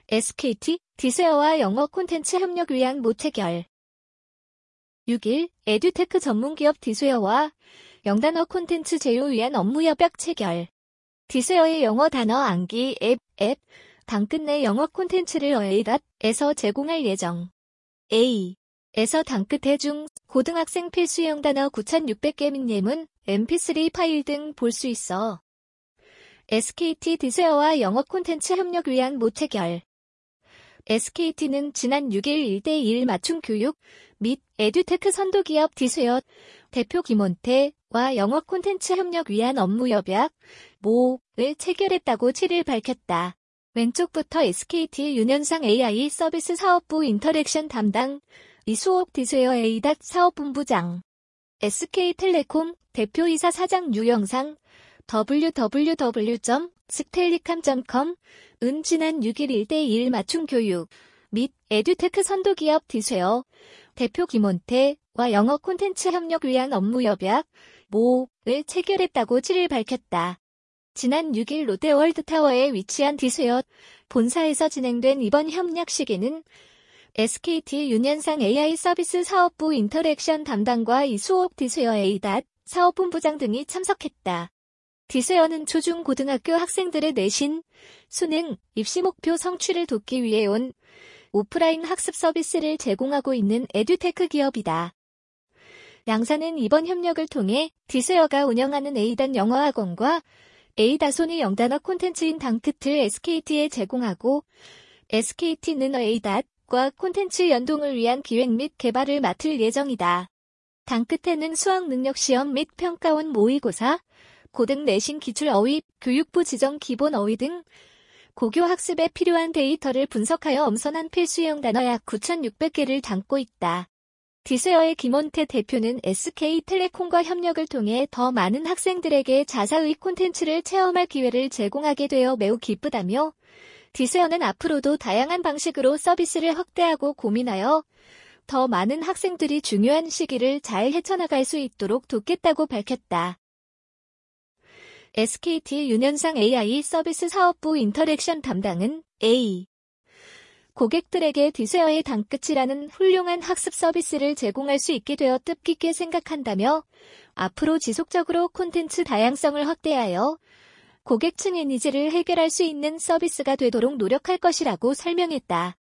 SKT, 디스웨어와 영어 콘텐츠 협력 위한 모체결. 6일, 에듀테크 전문기업 디스웨어와 영단어 콘텐츠 제휴 위한 업무 협약 체결. 디스웨어의 영어 단어 암기 앱, 당끝 내 영어 콘텐츠를 A.에서 제공할 예정. A에서 당끝 중 고등학생 필수 영단어 9,600개 및 예문, mp3 파일 등 볼 수 있어. SKT 디스웨어와 영어 콘텐츠 협력 위한 모체결. SKT는 지난 6일 1대1 맞춤 교육 및 에듀테크 선도기업 디스웨어 대표 김원태와 영어 콘텐츠 협력 위한 업무 협약 모를 체결했다고 7일 밝혔다. 왼쪽부터 SKT 윤현상 AI 서비스 사업부 인터랙션 담당 이수옥 디스웨어 A. 사업본부장 SK텔레콤 대표이사 사장 유영상 www.stellicam.com 은 지난 6일 1대1 맞춤 교육 및 에듀테크 선도기업 디스웨어 대표 김원태와 영어 콘텐츠 협력 위한 업무 협약 모를 체결했다고 7일 밝혔다. 지난 6일 롯데월드타워에 위치한 디스웨어 본사에서 진행된 이번 협약식에는 SKT 윤현상 AI 서비스 사업부 인터랙션 담당과 이수옥 디스웨어 A. 사업본부장 등이 참석했다. 디스웨어는 초중고등학교 학생들의 내신, 수능, 입시 목표 성취를 돕기 위해 온 오프라인 학습 서비스를 제공하고 있는 에듀테크 기업이다. 양사는 이번 협력을 통해 디스웨어가 운영하는 A. 영어학원과 A. 손의 영단어 콘텐츠인 당끝을 SKT에 제공하고 SKT는 A.과 콘텐츠 연동을 위한 기획 및 개발을 맡을 예정이다. 당끝에는 수학능력시험 및 평가원 모의고사, 고등 내신 기출 어휘, 교육부 지정 기본 어휘 등 고교 학습에 필요한 데이터를 분석하여 엄선한 필수 영단어 약 9,600개를 담고 있다. 디스웨어의 김원태 대표는 SK텔레콤과 협력을 통해 더 많은 학생들에게 자사의 콘텐츠를 체험할 기회를 제공하게 되어 매우 기쁘다며 디스웨어는 앞으로도 다양한 방식으로 서비스를 확대하고 고민하여 더 많은 학생들이 중요한 시기를 잘 헤쳐나갈 수 있도록 돕겠다고 밝혔다. SKT 윤현상 AI 서비스 사업부 인터랙션 담당은 A. 고객들에게 디스웨어의 당끝이라는 훌륭한 학습 서비스를 제공할 수 있게 되어 뜻깊게 생각한다며 앞으로 지속적으로 콘텐츠 다양성을 확대하여 고객층의 니즈를 해결할 수 있는 서비스가 되도록 노력할 것이라고 설명했다.